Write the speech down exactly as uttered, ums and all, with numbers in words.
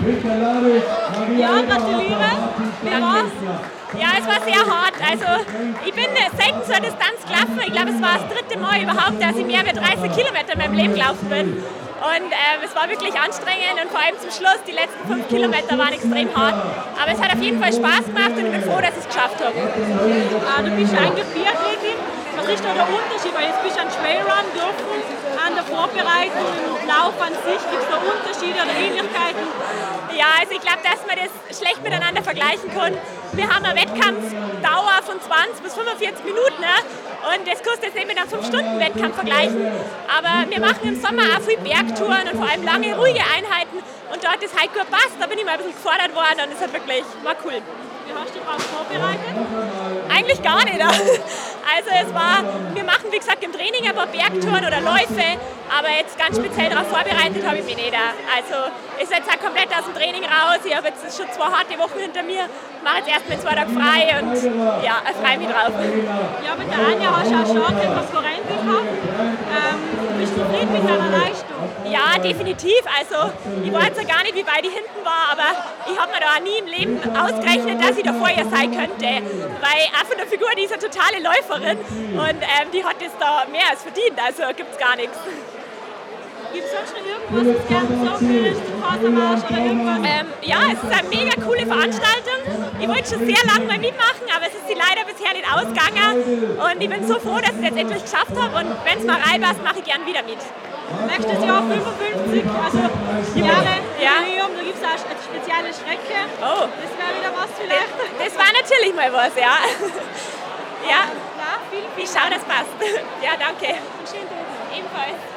Ja, gratuliere. Wie war's? Ja, es war sehr hart. Also ich bin selten zur Distanz gelaufen. Ich glaube, es war das dritte Mal überhaupt, dass ich mehr als dreißig Kilometer in meinem Leben gelaufen bin. Und ähm, es war wirklich anstrengend und vor allem zum Schluss, die letzten fünf Kilometer waren extrem hart. Aber es hat auf jeden Fall Spaß gemacht und ich bin froh, dass ich es geschafft habe. Ah, du bist eigentlich Biathletin. Was ist da der Unterschied? Weil jetzt bist du an Trailrun dürfen, an der Vorbereitung, im Lauf an sich. Gibt es da Unterschiede oder Ähnlichkeiten? Ja, also ich glaube, dass man das schlecht miteinander vergleichen kann. Wir haben eine Wettkampfdauer von zwanzig bis fünfundvierzig Minuten, ne? Und das kannst du jetzt nicht mit einem fünf Stunden Wettkampf vergleichen. Aber wir machen im Sommer auch viel Bergtouren und vor allem lange, ruhige Einheiten. Und da hat das halt gut gepasst. Da bin ich mal ein bisschen gefordert worden und es hat wirklich, war cool. Wie hast du dich darauf vorbereitet? Eigentlich gar nicht. Also es war, wir machen wie gesagt im Training ein paar Bergtouren oder Läufe, aber jetzt ganz speziell darauf vorbereitet habe ich mich nicht. Also ist jetzt auch komplett aus dem Training raus. Ich habe jetzt schon zwei harte Wochen hinter mir, mache jetzt erst mal zwei Tage frei und ja, freue mich drauf. Ja, mit der Anja hast du auch starke Konkurrenten gehabt. Ähm, bist du zufrieden mit deiner Leistung? Ja, definitiv. Also ich weiß ja gar nicht, wie weit ich hinten war, aber ich habe mir da nie im Leben ausgerechnet, dass ich da vor ihr sein könnte. Weil auch von der Figur, die ist eine totale Läuferin und ähm, die hat das da mehr als verdient, also gibt es gar nichts. Gibt es sonst noch irgendwas, was du gerne sagen willst, zum Fasermarsch oder irgendwas? Ähm, ja, es ist eine mega coole Veranstaltung. Ich wollte schon sehr lange mal mitmachen, aber es ist sie leider bisher nicht ausgegangen. Und ich bin so froh, dass ich es jetzt endlich geschafft habe. Und wenn es mal reinpasst, mache ich gern wieder mit. Nächstes Jahr fünfundfünfzig, also Jahre ja. Jubiläum, da gibt es auch eine spezielle Strecke. Oh. Das wäre wieder was vielleicht. Das, das war natürlich mal was, ja. Ja, ja, viel, viel ich schaue, das passt. Ja, danke. Schönen Tag. Ebenfalls.